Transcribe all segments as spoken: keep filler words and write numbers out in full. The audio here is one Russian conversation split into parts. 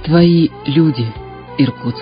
Твои люди, Иркутск.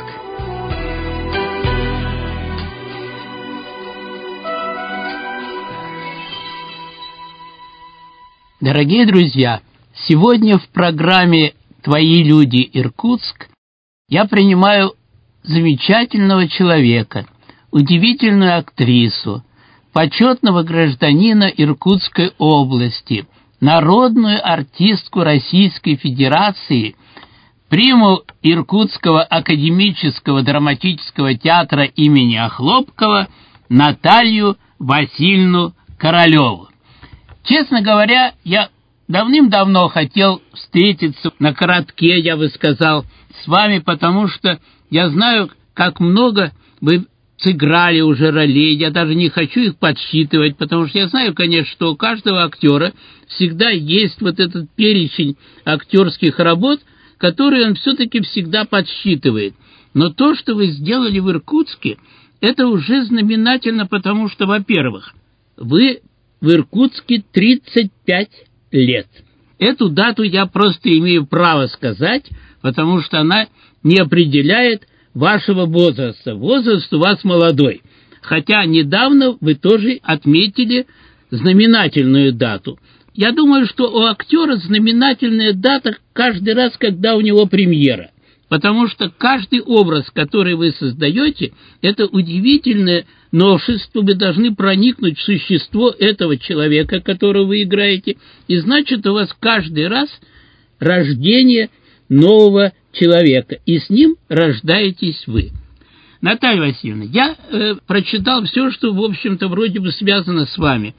Дорогие друзья, сегодня в программе «Твои люди, Иркутск» я принимаю замечательного человека, удивительную актрису, почетного гражданина Иркутской области, народную артистку Российской Федерации, приму Иркутского академического драматического театра имени Охлопкова Наталью Васильевну Королеву. Честно говоря, я давным-давно хотел встретиться на коротке, я бы сказал, с вами, потому что я знаю, как много вы сыграли уже ролей, я даже не хочу их подсчитывать, потому что я знаю, конечно, что у каждого актера всегда есть вот этот перечень актерских работ, которые он все-таки всегда подсчитывает. Но то, что вы сделали в Иркутске, это уже знаменательно, потому что, во-первых, вы в Иркутске тридцать пять лет. Эту дату я просто имею право сказать, потому что она не определяет вашего возраста. Возраст у вас молодой. Хотя недавно вы тоже отметили знаменательную дату. Я думаю, что у актера знаменательная дата каждый раз, когда у него премьера. Потому что каждый образ, который вы создаете, это удивительное новшество. Вы должны проникнуть в существо этого человека, которого вы играете. И значит, у вас каждый раз рождение нового человека. И с ним рождаетесь вы. Наталья Васильевна, я э, прочитал все, что, в общем-то, вроде бы связано с вами.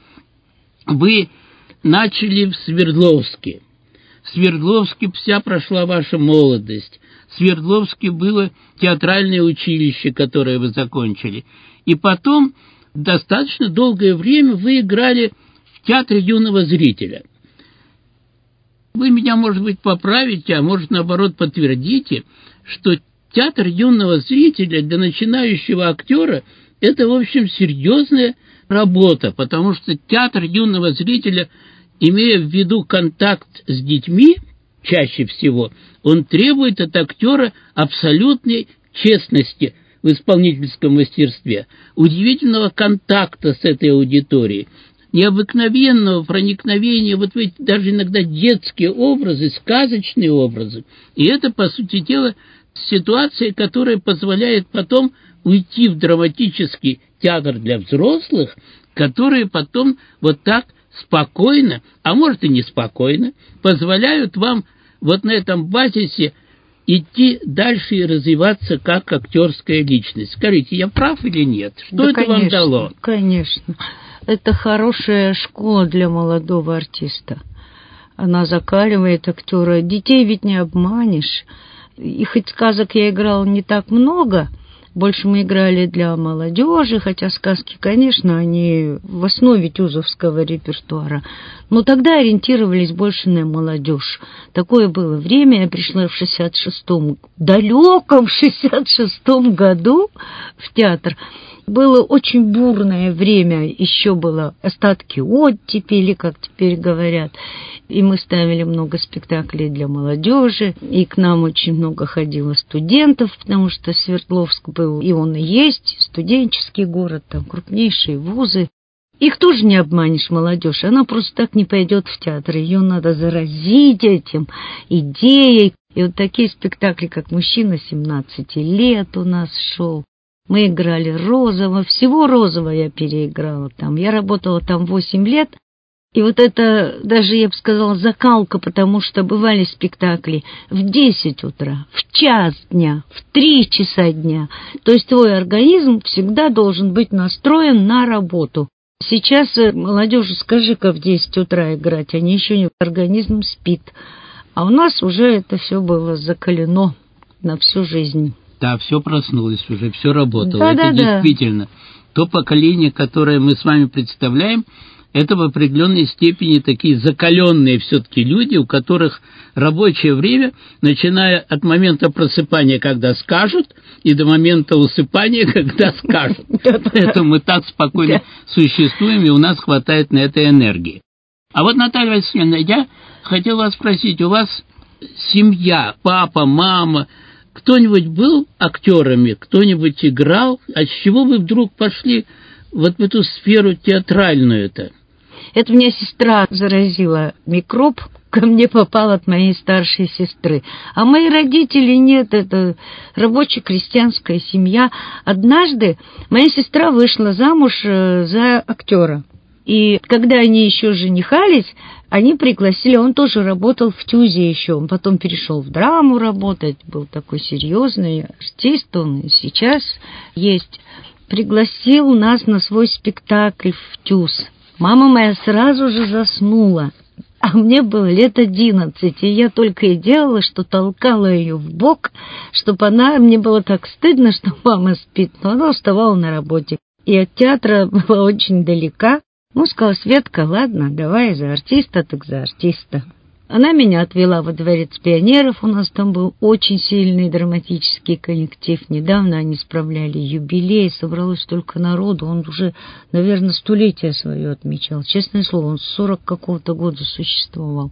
Вы начали в Свердловске. В Свердловске вся прошла ваша молодость. В Свердловске было театральное училище, которое вы закончили. И потом достаточно долгое время вы играли в театре юного зрителя. Вы меня, может быть, поправите, а может, наоборот, подтвердите, что театр юного зрителя для начинающего актера – это, в общем, серьезная работа, потому что театр юного зрителя, имея в виду контакт с детьми, чаще всего, он требует от актера абсолютной честности в исполнительском мастерстве, удивительного контакта с этой аудиторией, необыкновенного проникновения, вот в эти даже иногда детские образы, сказочные образы. И это, по сути дела, ситуация, которая позволяет потом уйти в драматический театр для взрослых, которые потом вот так спокойно, а может и неспокойно, позволяют вам вот на этом базисе идти дальше и развиваться как актерская личность. Скажите, я прав или нет? Что да, это конечно, вам дало? Конечно. Это хорошая школа для молодого артиста. Она закаливает актера. Детей ведь не обманешь. И хоть сказок я играла не так много, больше мы играли для молодежи, хотя сказки, конечно, они в основе тюзовского репертуара. Но тогда ориентировались больше на молодежь. Такое было время. Я пришла в шестьдесят шестом, далеком шестьдесят шестом году в театр. Было очень бурное время, еще было остатки оттепели, как теперь говорят. И мы ставили много спектаклей для молодежи, и к нам очень много ходило студентов, потому что Свердловск был, и он и есть, студенческий город, там крупнейшие вузы. Их тоже не обманешь, молодежь, она просто так не пойдет в театр, ее надо заразить этим идеей. И вот такие спектакли, как «Мужчина семнадцати лет» у нас шел. Мы играли розово, всего розово я переиграла там. Я работала там восемь лет, и вот это даже, я бы сказала, закалка, потому что бывали спектакли в десять утра, в час дня, в три часа дня. То есть твой организм всегда должен быть настроен на работу. Сейчас молодежи, скажи-ка, в десять утра играть, они еще не, организм спит. А у нас уже это все было закалено на всю жизнь. Да, все проснулось уже, все работало. Да, это да, действительно. Да. То поколение, которое мы с вами представляем, это в определенной степени такие закаленные все-таки люди, у которых рабочее время, начиная от момента просыпания, когда скажут, и до момента усыпания, когда скажут. Поэтому мы так спокойно существуем, и у нас хватает на это энергии. А вот, Наталья Васильевна, я хотел вас спросить, у вас семья, папа, мама, кто-нибудь был актерами, кто-нибудь играл? А с чего вы вдруг пошли вот в эту сферу театральную-то? Это меня сестра заразила микроб, ко мне попал от моей старшей сестры. А мои родители нет, это рабоче-крестьянская семья. Однажды моя сестра вышла замуж за актера. И когда они еще женихались, они пригласили, он тоже работал в ТЮЗе еще, он потом перешел в драму работать, был такой серьезный артист, он и сейчас есть. Пригласил нас на свой спектакль в ТЮЗ. Мама моя сразу же заснула, а мне было лет одиннадцать, и я только и делала, что толкала ее в бок, чтобы она... Мне было так стыдно, что мама спит, но она уставала на работе. И от театра была очень далека. Ну, сказала: Светка, ладно, давай за артиста, так за артиста. Она меня отвела во дворец пионеров, у нас там был очень сильный драматический коллектив. Недавно они справляли юбилей, собралось столько народу, он уже, наверное, столетие свое отмечал. Честное слово, он с сорок какого-то года существовал.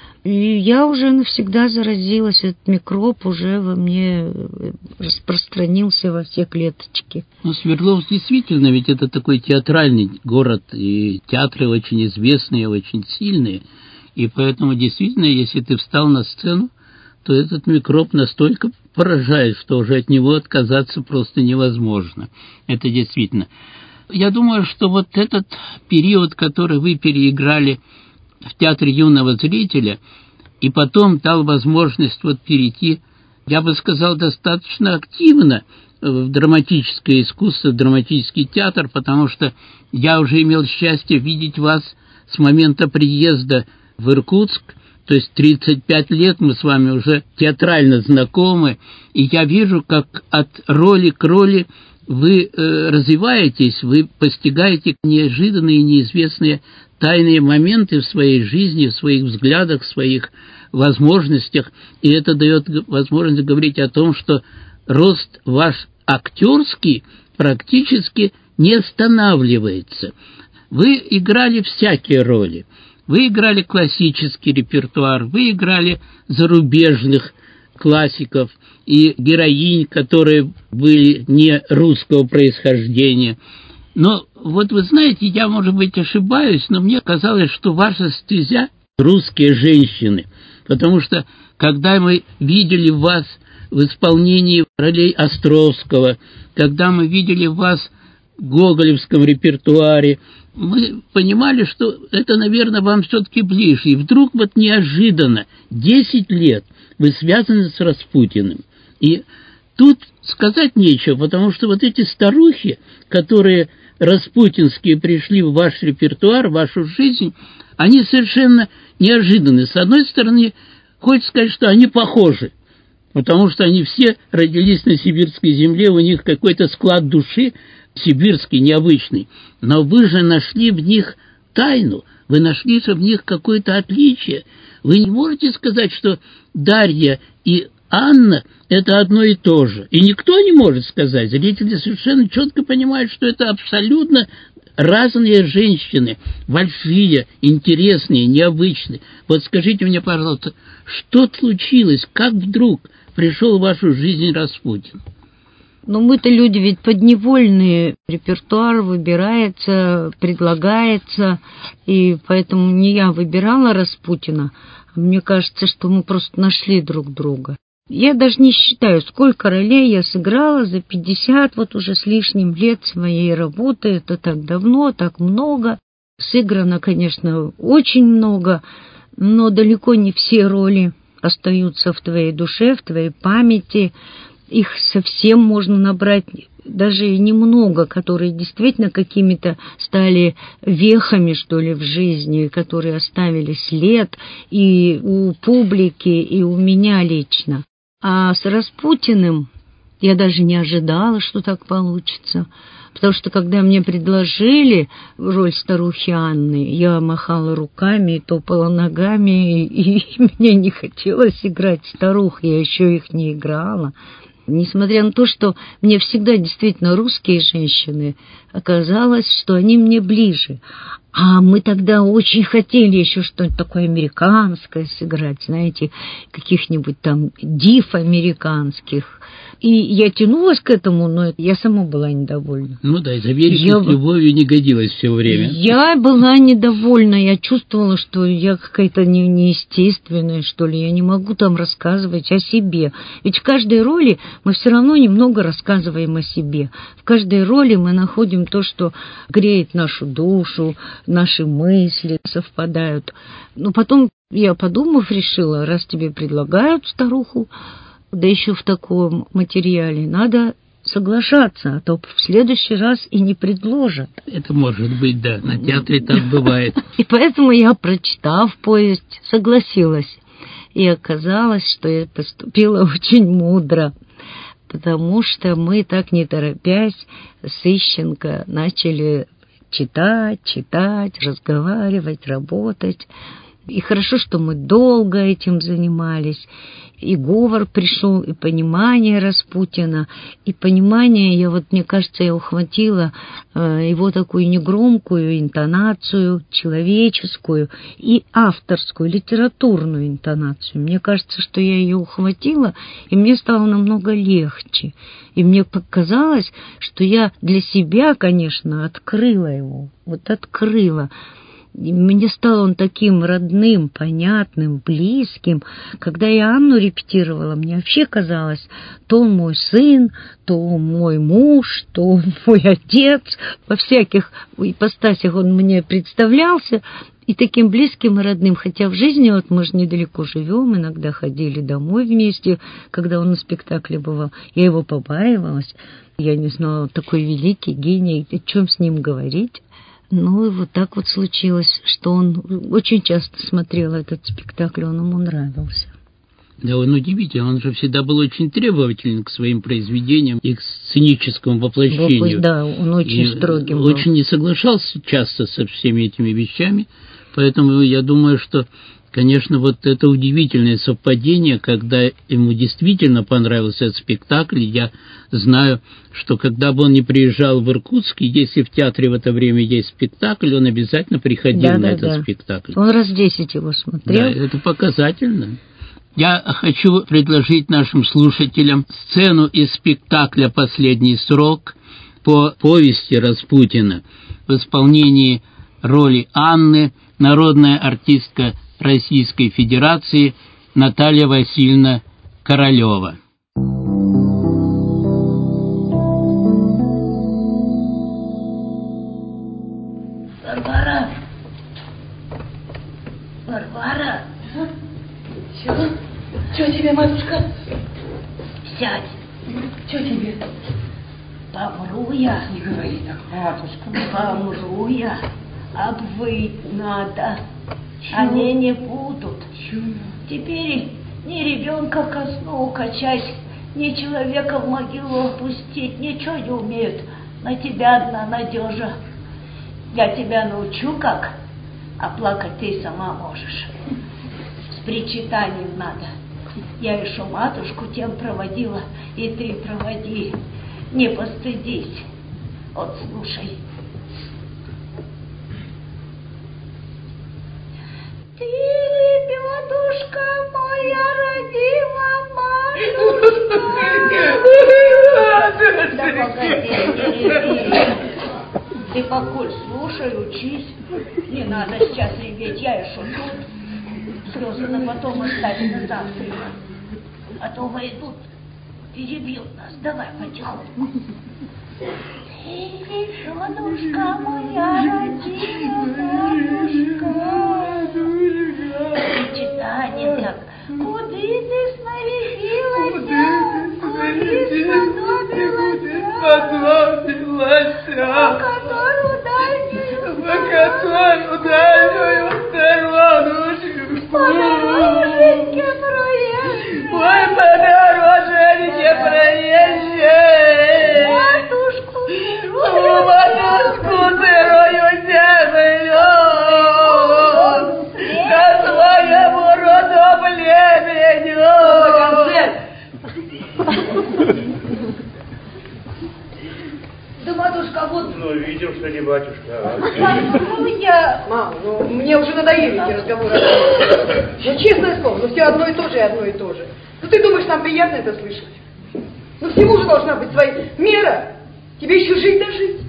И я уже навсегда заразилась, этот микроб уже во мне распространился во все клеточки. Ну, Свердловск действительно, ведь это такой театральный город, и театры очень известные, очень сильные. И поэтому действительно, если ты встал на сцену, то этот микроб настолько поражает, что уже от него отказаться просто невозможно. Это действительно. Я думаю, что вот этот период, который вы переиграли в Театре юного зрителя, и потом дал возможность вот перейти, я бы сказал, достаточно активно в драматическое искусство, в драматический театр, потому что я уже имел счастье видеть вас с момента приезда в Иркутск, то есть тридцать пять лет мы с вами уже театрально знакомы, и я вижу, как от роли к роли вы э, развиваетесь, вы постигаете неожиданные, неизвестные тайные моменты в своей жизни, в своих взглядах, в своих возможностях, и это дает возможность говорить о том, что рост ваш актерский практически не останавливается. Вы играли всякие роли. Вы играли классический репертуар, вы играли зарубежных классиков и героинь, которые были не русского происхождения. Но вот вы знаете, я, может быть, ошибаюсь, но мне казалось, что ваша стезя — русские женщины, потому что, когда мы видели вас в исполнении ролей Островского, когда мы видели вас в гоголевском репертуаре, мы понимали, что это, наверное, вам все-таки ближе. И вдруг вот неожиданно, десять лет, вы связаны с Распутиным. И тут сказать нечего, потому что вот эти старухи, которые распутинские пришли в ваш репертуар, в вашу жизнь, они совершенно неожиданны. С одной стороны, хочется сказать, что они похожи, потому что они все родились на сибирской земле, у них какой-то склад души сибирский, необычный. Но вы же нашли в них тайну, вы нашли же в них какое-то отличие. Вы не можете сказать, что Дарья и Анна — это одно и то же. И никто не может сказать. Зрители совершенно четко понимают, что это абсолютно разные женщины, большие, интересные, необычные. Вот скажите мне, пожалуйста, что случилось, как вдруг пришел в вашу жизнь Распутин? Но мы-то люди ведь подневольные, репертуар выбирается, предлагается, и поэтому не я выбирала Распутина, а мне кажется, что мы просто нашли друг друга. Я даже не считаю, сколько ролей я сыграла за пятьдесят вот уже с лишним лет своей работы, это так давно, так много. Сыграно, конечно, очень много, но далеко не все роли остаются в твоей душе, в твоей памяти. Их совсем можно набрать, даже немного, которые действительно какими-то стали вехами, что ли, в жизни, которые оставили след и у публики, и у меня лично. А с Распутиным я даже не ожидала, что так получится. Потому что, когда мне предложили роль старухи Анны, я махала руками, топала ногами, и, и мне не хотелось играть старух, я еще их не играла. Несмотря на то, что мне всегда действительно русские женщины, оказалось, что они мне ближе. А мы тогда очень хотели еще что-нибудь такое американское сыграть, знаете, каких-нибудь там див американских. И я тянулась к этому, но я сама была недовольна. Ну да, из Америки я... с любовью не годилось все время. Я была недовольна, я чувствовала, что я какая-то не, неестественная, что ли. Я не могу там рассказывать о себе. Ведь в каждой роли мы все равно немного рассказываем о себе. В каждой роли мы находим то, что греет нашу душу, наши мысли совпадают. Но потом я, подумав, решила, раз тебе предлагают старуху, да еще в таком материале, надо соглашаться, а то в следующий раз и не предложат. Это может быть, да, на театре так бывает. И поэтому я, прочитав повесть, согласилась. И оказалось, что я поступила очень мудро, потому что мы так не торопясь с Ищенко начали читать, читать, разговаривать, работать. И хорошо, что мы долго этим занимались. И говор пришел, и понимание Распутина, и понимание, я вот, мне кажется, я ухватила э, его такую негромкую интонацию, человеческую и авторскую, литературную интонацию. Мне кажется, что я ее ухватила, и мне стало намного легче. И мне показалось, что я для себя, конечно, открыла его, вот открыла. И мне стал он таким родным, понятным, близким. Когда я Анну репетировала, мне вообще казалось, то он мой сын, то он мой муж, то он мой отец. Во всяких ипостасях он мне представлялся и таким близким и родным. Хотя в жизни вот мы же недалеко живем, иногда ходили домой вместе, когда он на спектакле бывал. Я его побаивалась. Я не знала, такой великий гений, о чем с ним говорить. Ну и вот так вот случилось, что он очень часто смотрел этот спектакль, он ему нравился. Да, он удивительный, он же всегда был очень требователен к своим произведениям и к сценическому воплощению. Да, он очень и строгим был. Очень не соглашался часто со всеми этими вещами, поэтому я думаю, что, конечно, вот это удивительное совпадение, когда ему действительно понравился этот спектакль. Я знаю, что когда бы он не приезжал в Иркутск, если в театре в это время есть спектакль, он обязательно приходил да, на да, этот да. спектакль. Он раз десять его смотрел. Да, это показательно. Я хочу предложить нашим слушателям сцену из спектакля «Последний срок» по повести Распутина в исполнении роли Анны народная артистка Российской Федерации Наталья Васильевна Королева. Варвара! Варвара! Чего? Чего тебе, матушка? Сядь! Чего тебе? Помру я. Не говори так, матушка. Помру я. Обвыть надо. Чего? Они не будут. Чего? Теперь ни ребенка ко сну укачать, ни человека в могилу опустить, ничего не умеют. На тебя одна надежа. Я тебя научу как, а плакать ты сама можешь. С причитанием надо. Я еще матушку тем проводила, и ты проводи. Не постыдись. Вот слушай. Ты, лебедушка моя, родила матушка. Да погоди, не реви. Ты покуль слушай, учись. Не надо сейчас реветь, я еще тут. Слезы на потом оставим на завтра. А то войдут, перебьют нас. Давай потихоньку. Ты, лебедушка моя, родила матушка. Причитание как. Куды ты снарядилась, куды сподобилась, по которую дальнюю, по которую дальнюю сторонушку, по дороженьке проезжей, ой, по дороженьке проезжей, матушку сырую, матушку сырую землю, на своему роду племеню. Да, матушка, вот что видел, что не батюшка. Ну, я... Мам, ну, мне уже надоели эти разговоры. Ну, честное слово, ну, все одно и то же и одно и то же. Ну, ты думаешь, нам приятно это слышать? Ну, всему же должна быть своя мера. Тебе еще жить да жить.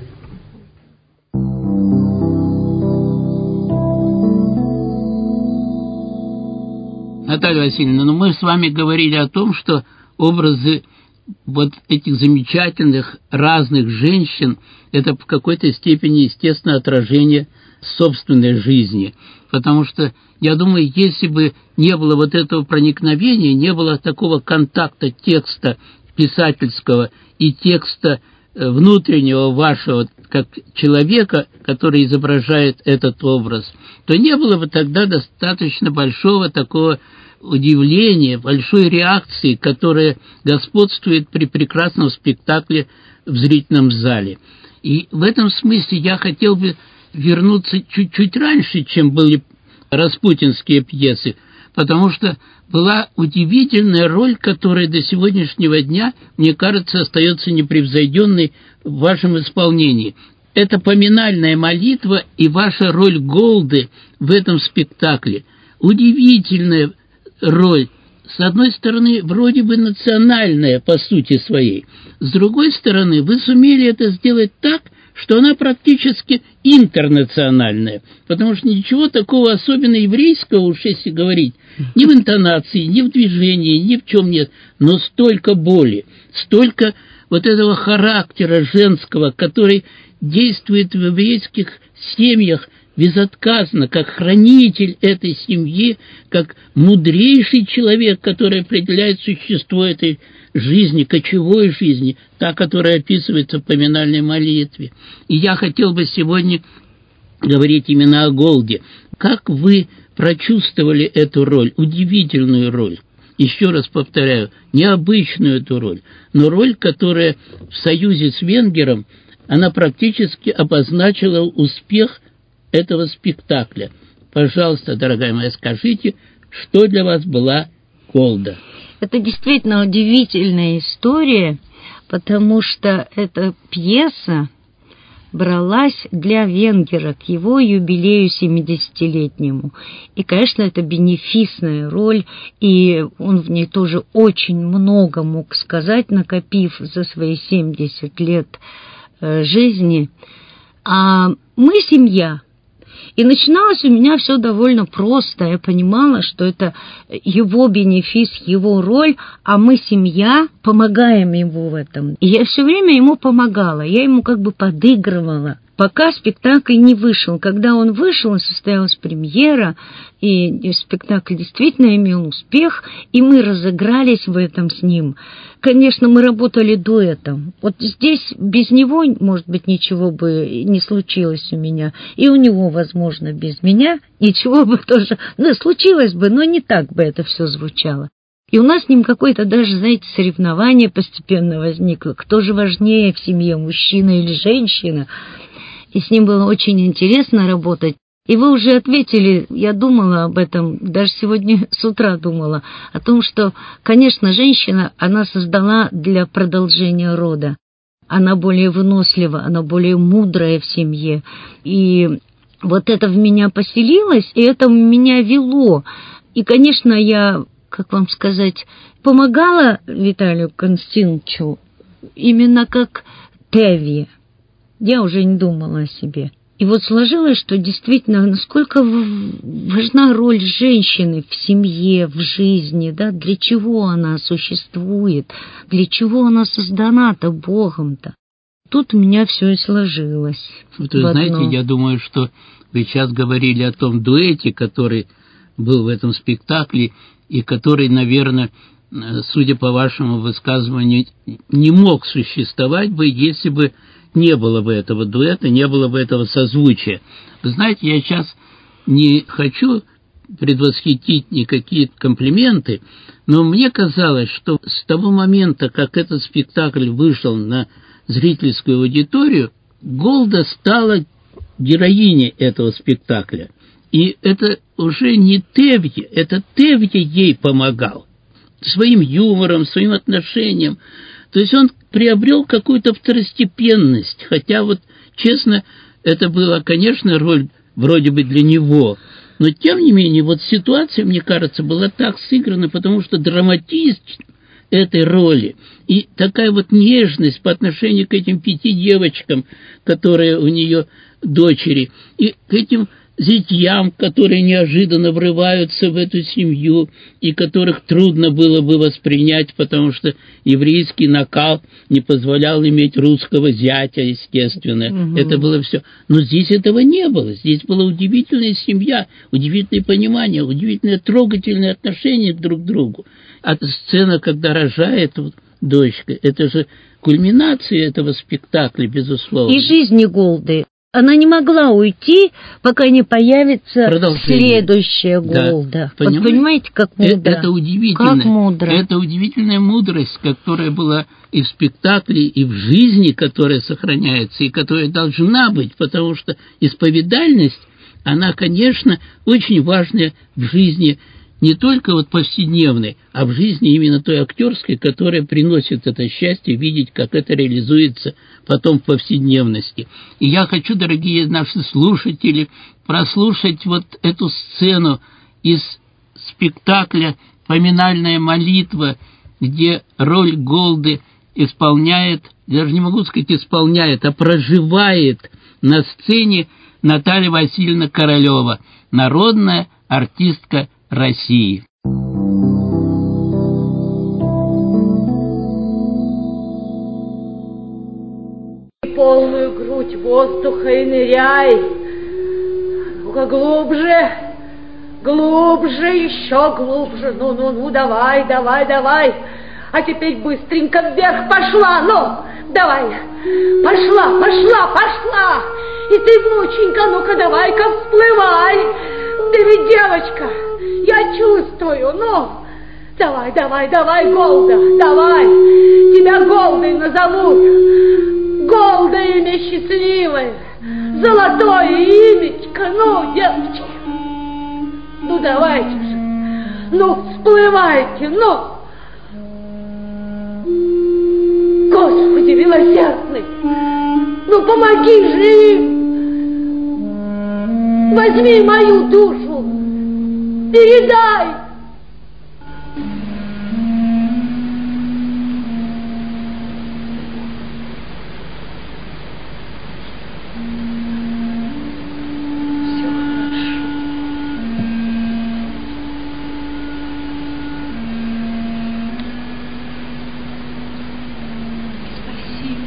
Наталья Васильевна, ну мы с вами говорили о том, что образы вот этих замечательных разных женщин – это в какой-то степени естественное отражение собственной жизни. Потому что, я думаю, если бы не было вот этого проникновения, не было такого контакта текста писательского и текста внутреннего вашего, как человека, который изображает этот образ, то не было бы тогда достаточно большого такого удивления, большой реакции, которая господствует при прекрасном спектакле в зрительном зале. И в этом смысле я хотел бы вернуться чуть-чуть раньше, чем были распутинские пьесы, потому что была удивительная роль, которая до сегодняшнего дня, мне кажется, остается непревзойденной в вашем исполнении. Это поминальная молитва и ваша роль Голды в этом спектакле. Удивительная роль. С одной стороны, вроде бы национальная по сути своей. С другой стороны, вы сумели это сделать так, что она практически интернациональная, потому что ничего такого особенно еврейского, уж если говорить, ни в интонации, ни в движении, ни в чем нет, но столько боли, столько вот этого характера женского, который действует в еврейских семьях безотказно, как хранитель этой семьи, как мудрейший человек, который определяет существо этой жизни, кочевой жизни, та, которая описывается в поминальной молитве. И я хотел бы сегодня говорить именно о Голде. Как вы прочувствовали эту роль, удивительную роль? Еще раз повторяю, необычную эту роль, но роль, которая в союзе с Венгером, она практически обозначила успех этого спектакля. Пожалуйста, дорогая моя, скажите, что для вас была Голда? Это действительно удивительная история, потому что эта пьеса бралась для Венгера к его юбилею семидесятилетнему. И, конечно, это бенефисная роль, и он в ней тоже очень много мог сказать, накопив за свои семьдесят лет жизни. А мы семья. И начиналось у меня все довольно просто. Я понимала, что это его бенефис, его роль, а мы, семья, помогаем ему в этом. И я все время ему помогала, я ему как бы подыгрывала, пока спектакль не вышел. Когда он вышел, состоялась премьера, и, и спектакль действительно имел успех, и мы разыгрались в этом с ним. Конечно, мы работали дуэтом. Вот здесь без него, может быть, ничего бы не случилось у меня, и у него, возможно, без меня ничего бы тоже, ну, случилось бы, но не так бы это все звучало. И у нас с ним какое-то даже, знаете, соревнование постепенно возникло, кто же важнее в семье, мужчина или женщина. И с ним было очень интересно работать. И вы уже ответили, я думала об этом, даже сегодня с утра думала, о том, что, конечно, женщина, она создана для продолжения рода. Она более вынослива, она более мудрая в семье. И вот это в меня поселилось, и это меня вело. И, конечно, я, как вам сказать, помогала Виталию Константиновичу именно как Теви. Я уже не думала о себе. И вот сложилось, что действительно, насколько важна роль женщины в семье, в жизни, да, для чего она существует, для чего она создана-то Богом-то. Тут у меня все и сложилось. Вот вы знаете, я думаю, что вы сейчас говорили о том дуэте, который был в этом спектакле, и который, наверное, судя по вашему высказыванию, не мог существовать бы, если бы не было бы этого дуэта, не было бы этого созвучия. Вы знаете, я сейчас не хочу предвосхитить никакие комплименты, но мне казалось, что с того момента, как этот спектакль вышел на зрительскую аудиторию, Голда стала героиней этого спектакля. И это уже не Тевье, это Тевье ей помогал своим юмором, своим отношением. То есть он приобрел какую-то второстепенность, хотя вот честно, это была, конечно, роль вроде бы для него, но тем не менее, вот ситуация, мне кажется, была так сыграна, потому что драматизм этой роли и такая вот нежность по отношению к этим пяти девочкам, которые у нее дочери, и к этим зятьям, которые неожиданно врываются в эту семью и которых трудно было бы воспринять, потому что еврейский накал не позволял иметь русского зятя, естественно. Угу. Это было все. Но здесь этого не было. Здесь была удивительная семья, удивительное понимание, удивительное трогательное отношение друг к другу. А сцена, когда рожает дочка, это же кульминация этого спектакля, безусловно. И жизни Голды. Она не могла уйти, пока не появится следующая Голда. Да. Вот понимаете, как мудро? Это удивительно. Как мудро. Это удивительная мудрость, которая была и в спектакле, и в жизни, которая сохраняется, и которая должна быть, потому что исповедальность, она, конечно, очень важная в жизни не только вот повседневной, а в жизни именно той актерской, которая приносит это счастье, видеть, как это реализуется потом в повседневности. И я хочу, дорогие наши слушатели, прослушать вот эту сцену из спектакля «Поминальная молитва», где роль Голды исполняет, даже не могу сказать исполняет, а проживает на сцене Наталья Васильевна Королева, народная артистка России. Полную грудь воздуха и ныряй. Ну-ка глубже, глубже, еще глубже. Ну-ну-ну, давай, давай, давай. А теперь быстренько вверх пошла, ну, давай. Пошла, пошла, пошла. И ты, внученька, ну-ка давай-ка всплывай. Ты ведь девочка. Я чувствую, ну, давай, давай, давай, Голда, давай, тебя Голдой назовут, Голда имя счастливое, золотое имечко, ну, девочки, ну, давайте же, ну, всплывайте, ну, Господи милосердный, ну, помоги же им, возьми мою душу, передай! Все хорошо. Спасибо.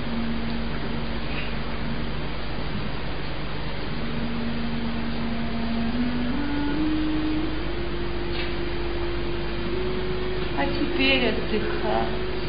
А теперь отдыхать.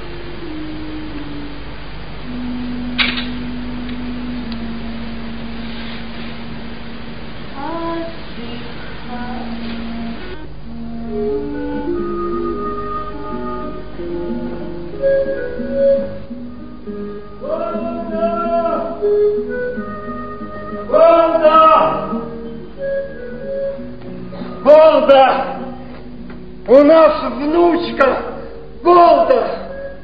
Голда! Голда! У нас внучка Голда!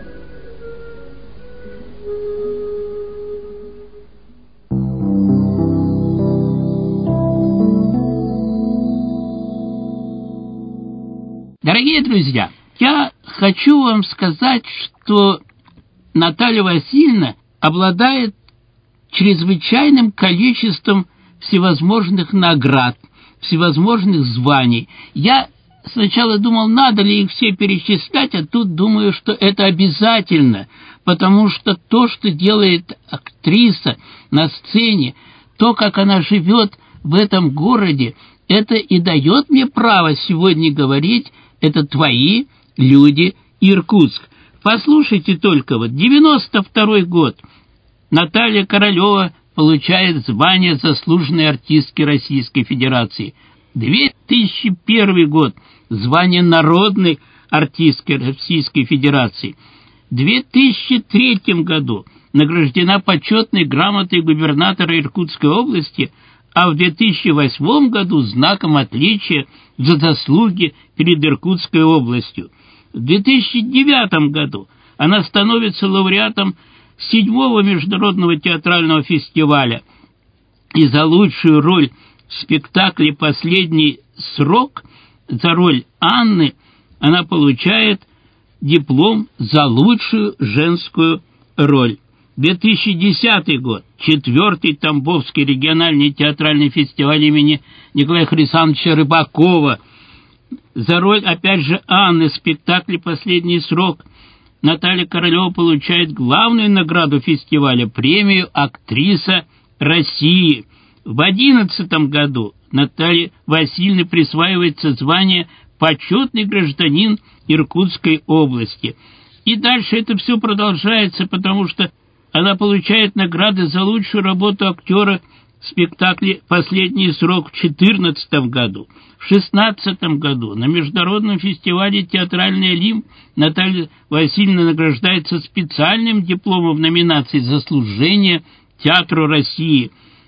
Дорогие друзья, я хочу вам сказать, что Наталья Васильевна обладает чрезвычайным количеством всевозможных наград, всевозможных званий. Я сначала думал, надо ли их все перечислять, а тут думаю, что это обязательно, потому что то, что делает актриса на сцене, то, как она живет в этом городе, это и дает мне право сегодня говорить, это твои люди, Иркутск. Послушайте только, вот девяносто второй год, Наталья Королева получает звание заслуженной артистки Российской Федерации. две тысячи первый год, звание народной артистки Российской Федерации. В две тысячи третьем году награждена почетной грамотой губернатора Иркутской области, а в две тысячи восьмом году знаком отличия за заслуги перед Иркутской областью. В две тысячи девятом году она становится лауреатом седьмого международного театрального фестиваля. И за лучшую роль в спектакле «Последний срок», за роль Анны, она получает диплом за лучшую женскую роль. две тысячи десятый год, четвертый Тамбовский региональный театральный фестиваль имени Николая Хрисановича Рыбакова. За роль, опять же, Анны в спектакле «Последний срок» Наталья Королева получает главную награду фестиваля, премию «Актриса России». В одиннадцатом году Наталье Васильевне присваивается звание «Почетный гражданин Иркутской области». И дальше это все продолжается, потому что она получает награды за лучшую работу актера в спектакле «Последний срок» в две тысячи четырнадцатом году. В две тысячи шестнадцатом году на международном фестивале «Театральный Олимп» Наталья Васильевна награждается специальным дипломом в номинации «За служение Театру России».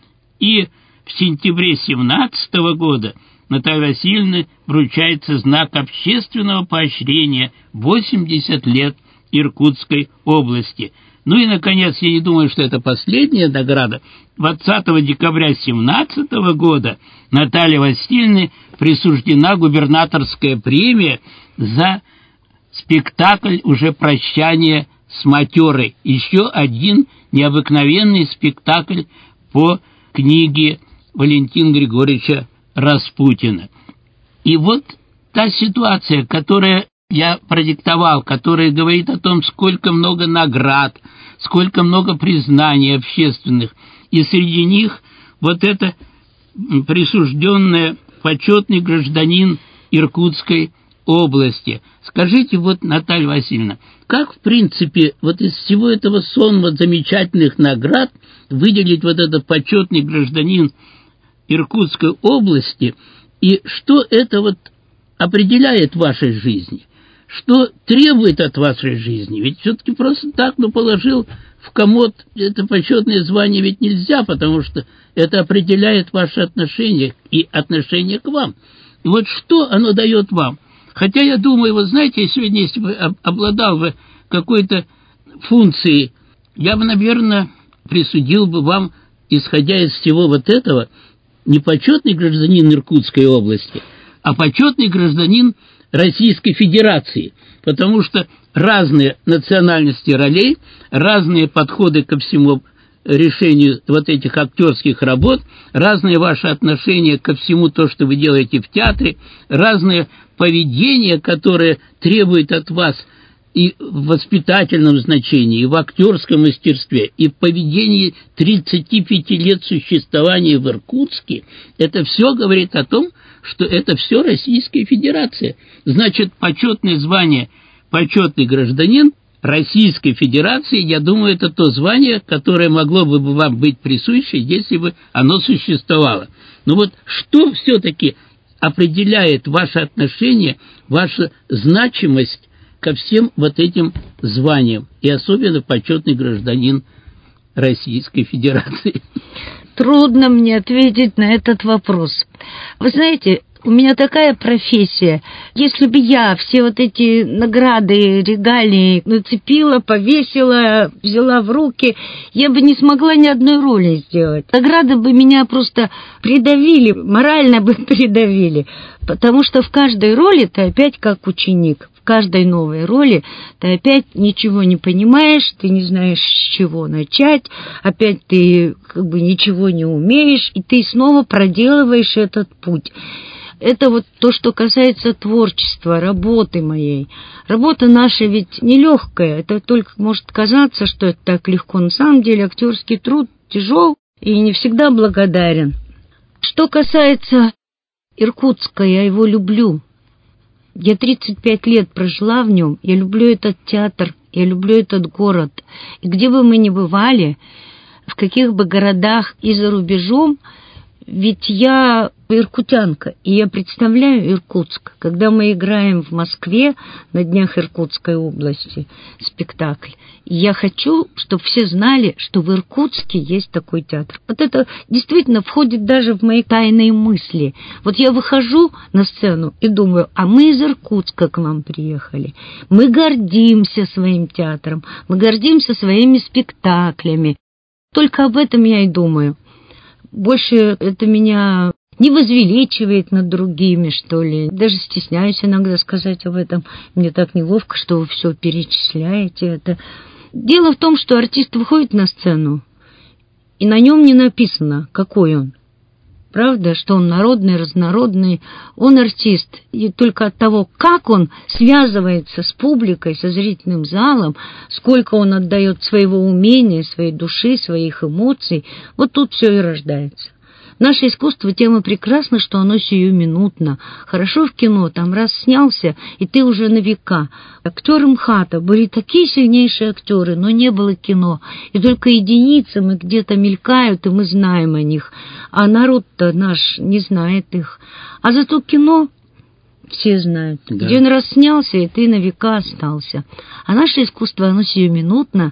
И в сентябре две тысячи семнадцатого года Наталье Васильевне вручается знак общественного поощрения восемьдесят лет Иркутской области. Ну и, наконец, я не думаю, что это последняя награда. двадцатого декабря две тысячи семнадцатого года Наталье Васильевне присуждена губернаторская премия за спектакль уже «Прощание с матерой». Еще один необыкновенный спектакль по книге Валентина Григорьевича Распутина. И вот та ситуация, которая я продиктовал, которая говорит о том, сколько много наград, сколько много признаний общественных, и среди них вот это присужденное почетный гражданин Иркутской области. Скажите, вот, Наталья Васильевна, как, в принципе, вот из всего этого сонма замечательных наград выделить вот этот почетный гражданин Иркутской области, и что это вот определяет в вашей жизни? Что требует от вашей жизни? Ведь все-таки просто так, ну, положил в комод это почетное звание ведь нельзя, потому что это определяет ваши отношения и отношение к вам. И вот что оно дает вам? Хотя я думаю, вы знаете, сегодня, если бы обладал бы какой-то функцией, я бы, наверное, присудил бы вам, исходя из всего вот этого, не почетный гражданин Иркутской области, а почетный гражданин Российской Федерации, потому что разные национальности ролей, разные подходы ко всему решению вот этих актерских работ, разные ваши отношения ко всему то, что вы делаете в театре, разное поведение, которое требует от вас и в воспитательном значении, и в актерском мастерстве, и в поведении тридцати пяти лет существования в Иркутске, это все говорит о том, что это все Российская Федерация. Значит, почетное звание «Почетный гражданин» Российской Федерации, я думаю, это то звание, которое могло бы вам быть присуще, если бы оно существовало. Но вот что все-таки определяет ваше отношение, ваша значимость ко всем вот этим званиям, и особенно почетный гражданин Российской Федерации? Трудно мне ответить на этот вопрос. Вы знаете, у меня такая профессия. Если бы я все вот эти награды, регалии нацепила, повесила, взяла в руки, я бы не смогла ни одной роли сделать. Награды бы меня просто придавили, морально бы придавили. Потому что в каждой роли ты опять как ученик. В каждой новой роли ты опять ничего не понимаешь, ты не знаешь, с чего начать, опять ты как бы ничего не умеешь, и ты снова проделываешь этот путь. Это вот то, что касается творчества, работы моей. Работа наша ведь нелегкая, это только может казаться, что это так легко. На самом деле актерский труд тяжел и не всегда благодарен. Что касается Иркутска, я его люблю. Я тридцать пять лет прожила в нем, я люблю этот театр, я люблю этот город. И где бы мы ни бывали, в каких бы городах и за рубежом, Ведь я иркутянка, и я представляю Иркутск. Когда мы играем в Москве на Днях Иркутской области спектакль, я хочу, чтобы все знали, что в Иркутске есть такой театр. Вот это действительно входит даже в мои тайные мысли. Вот я выхожу на сцену и думаю, а мы из Иркутска к вам приехали. Мы гордимся своим театром, мы гордимся своими спектаклями. Только об этом я и думаю. Больше это меня не возвеличивает над другими, что ли. Даже стесняюсь иногда сказать об этом. Мне так неловко, что вы все перечисляете это. Дело в том, что артист выходит на сцену, и на нем не написано, какой он. Правда, что он народный, разнородный. Он артист. И только от того, как он связывается с публикой, со зрительным залом, сколько он отдает своего умения, своей души, своих эмоций, вот тут все и рождается. Наше искусство тем и прекрасно, что оно сиюминутно. Хорошо в кино, там раз снялся, и ты уже на века. Актеры МХАТа были такие сильнейшие актеры, но не было кино. И только единицы мы где-то мелькают, и мы знаем о них. А народ-то наш не знает их. А зато кино все знают. Да. Один раз снялся, и ты на века остался. А наше искусство, оно сиюминутно.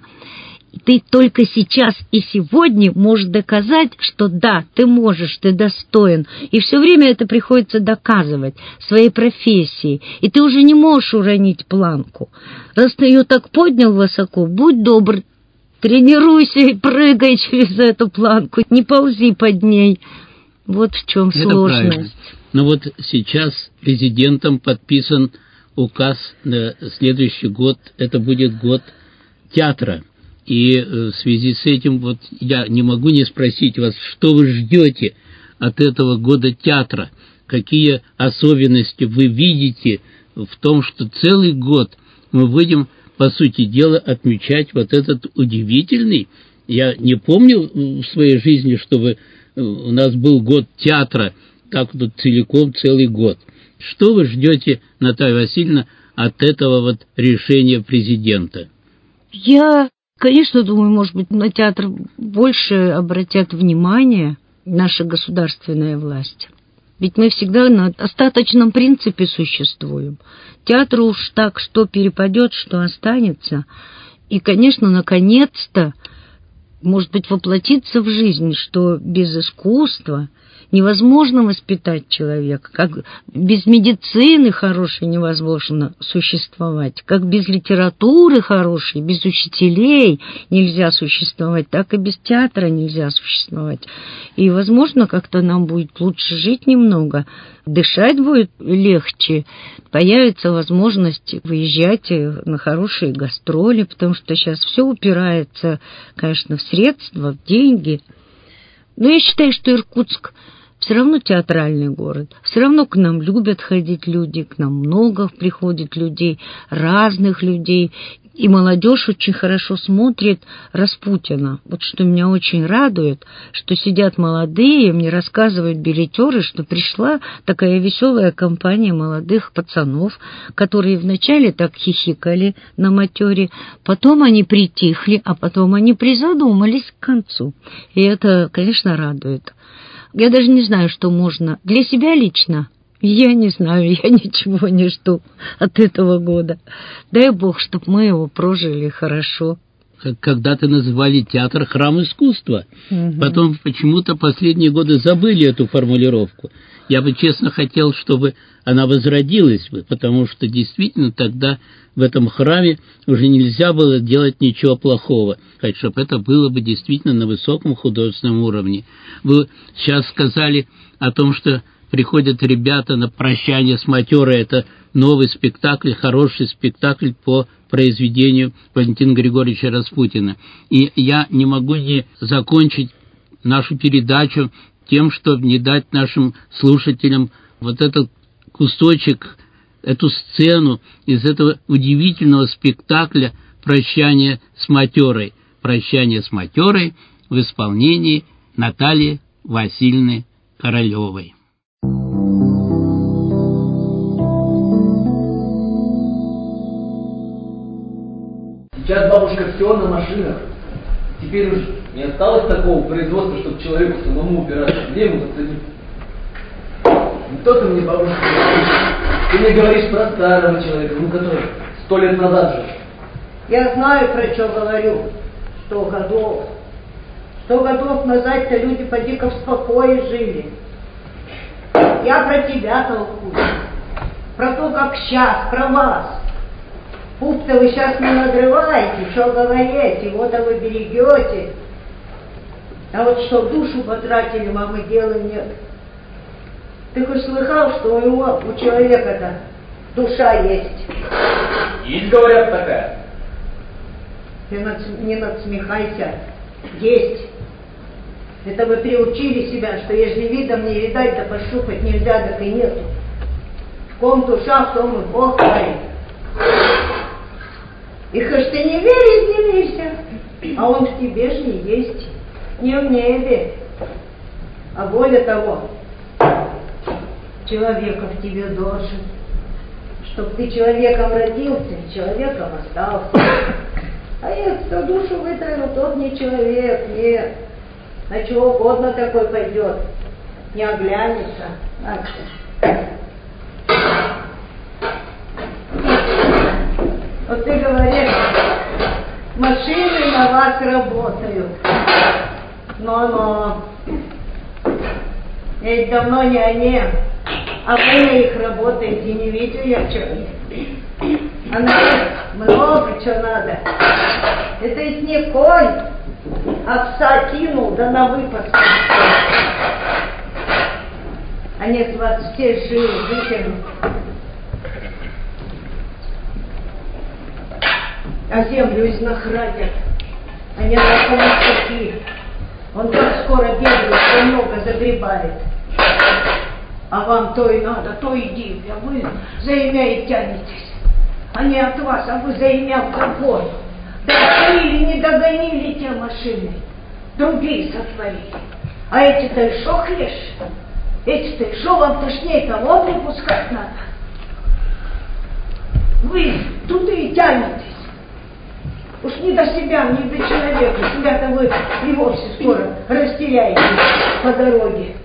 Ты только сейчас и сегодня можешь доказать, что да, ты можешь, ты достоин. И все время это приходится доказывать своей профессии. И ты уже не можешь уронить планку. Раз ты ее так поднял высоко, будь добр, тренируйся и прыгай через эту планку, не ползи под ней. Вот в чем это сложность. Правильно. Но вот сейчас президентом подписан указ на следующий год. Это будет год театра. И в связи с этим вот я не могу не спросить вас, что вы ждете от этого года театра? Какие особенности вы видите в том, что целый год мы будем, по сути дела, отмечать вот этот удивительный? Я не помню в своей жизни, чтобы у нас был год театра, так вот целиком целый год. Что вы ждете, Наталья Васильевна, от этого вот решения президента? Я... Конечно, думаю, может быть, на театр больше обратят внимание наша государственная власть. Ведь мы всегда на остаточном принципе существуем. Театру уж так, что перепадет, что останется. И, конечно, наконец-то, может быть, воплотиться в жизнь, что без искусства невозможно воспитать человека, как без медицины хорошей невозможно существовать, как без литературы хорошей, без учителей нельзя существовать, так и без театра нельзя существовать. И, возможно, как-то нам будет лучше жить немного, дышать будет легче, появится возможность выезжать на хорошие гастроли, потому что сейчас все упирается, конечно, в средства, в деньги. Но я считаю, что Иркутск все равно театральный город, все равно к нам любят ходить люди, к нам много приходит людей, разных людей, и молодежь очень хорошо смотрит Распутина. Вот что меня очень радует, что сидят молодые, мне рассказывают билетеры, что пришла такая веселая компания молодых пацанов, которые вначале так хихикали на матере, потом они притихли, а потом они призадумались к концу. И это, конечно, радует. Я даже не знаю, что можно. Для себя лично я не знаю, я ничего не жду от этого года. Дай Бог, чтобы мы его прожили хорошо. Когда-то называли театр храм искусства. Угу. Потом почему-то последние годы забыли эту формулировку. Я бы честно хотел, чтобы она возродилась бы, потому что действительно тогда в этом храме уже нельзя было делать ничего плохого, хоть чтобы это было бы действительно на высоком художественном уровне. Вы сейчас сказали о том, что приходят ребята на прощание с матерой. Это новый спектакль, хороший спектакль по произведению Валентина Григорьевича Распутина. И я не могу не закончить нашу передачу тем, чтобы не дать нашим слушателям вот этот кусочек, эту сцену из этого удивительного спектакля «Прощание с матерой». «Прощание с матерой» в исполнении Натальи Васильевны Королевой. Сейчас, бабушка, все на машинах. Теперь уж Не осталось такого производства, чтобы человеку самому убираться. Где ему засадить? Кто ты мне, бабушка? Ты мне говоришь про старого человека, ну который сто лет назад жил. Я знаю, про что говорю. Сто годов. Сто годов назад-то люди поди-ка в спокое жили. Я про тебя толкую. Про то, как сейчас, про вас. Пуп-то вы сейчас не надрываете, что говорите, его-то вы берегете. А вот что душу потратили, вам и дела нет. Ты хоть слыхал, что у него, у человека-то душа есть? Есть, говорят, такая. Ты над, не надсмехайся. Есть. Это вы приучили себя, что если видом не видать, да пощупать нельзя, так и нету. В ком душа, в том и Бог творит. И хоть ты не веришь, не веришься, а он в тебе же и есть. Не в небе. А более того, человека в тебе должен. Чтоб ты человеком родился, человеком остался. А если кто душу вытравил, тот не человек, нет. На чего угодно такой пойдет. Не оглянется. Вот ты говоришь, машины на вас работают. Но-но. Ведь давно не они, а вы на их работаете, не видел я что. А на них много чего надо. Это из них конь овса кинул, да на выпас. Они с вас все жилы вытянут. А землю изнахрадят. Они на полностью. Он как скоро бегает, то много загребает. А вам то и надо, то иди. А вы за имя и тянетесь. Они от вас, а вы за имя в гон. Догонили, не догонили те машины. Другие сотворили. А эти-то и шо хлешь? Эти-то и шо вам тошнее того выпускать надо? Вы туда и тянетесь. Уж не до себя, не до человека. Себя-то вы и вовсе скоро растеряете по дороге.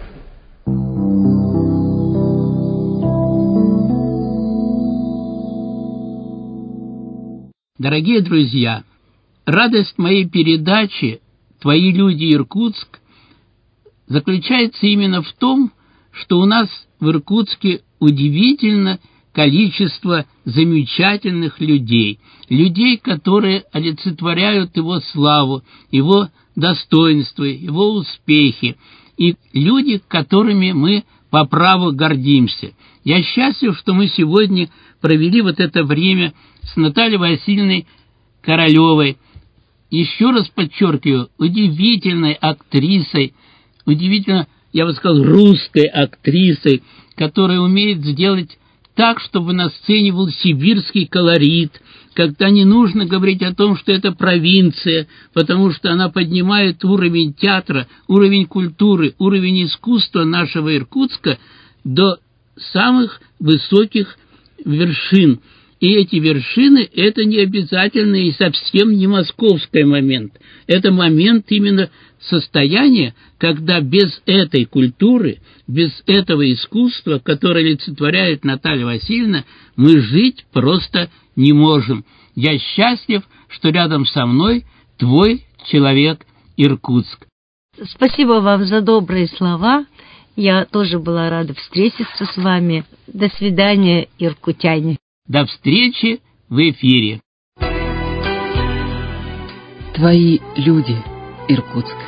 Дорогие друзья, радость моей передачи «Твои люди, Иркутск» заключается именно в том, что у нас в Иркутске удивительно количество замечательных людей, людей, которые олицетворяют его славу, его достоинства, его успехи, и люди, которыми мы по праву гордимся. Я счастлив, что мы сегодня провели вот это время с Натальей Васильевной Королевой. Еще раз подчеркиваю, удивительной актрисой, удивительно, я бы сказал, русской актрисой, которая умеет сделать так, чтобы на сцене был сибирский колорит, когда не нужно говорить о том, что это провинция, потому что она поднимает уровень театра, уровень культуры, уровень искусства нашего Иркутска до самых высоких вершин. И эти вершины – это не обязательно и совсем не московский момент. Это момент именно состояния, когда без этой культуры, без этого искусства, которое олицетворяет Наталья Васильевна, мы жить просто не можем. Я счастлив, что рядом со мной твой человек Иркутск. Спасибо вам за добрые слова. Я тоже была рада встретиться с вами. До свидания, иркутяне. До встречи в эфире. Твои люди, Иркутск.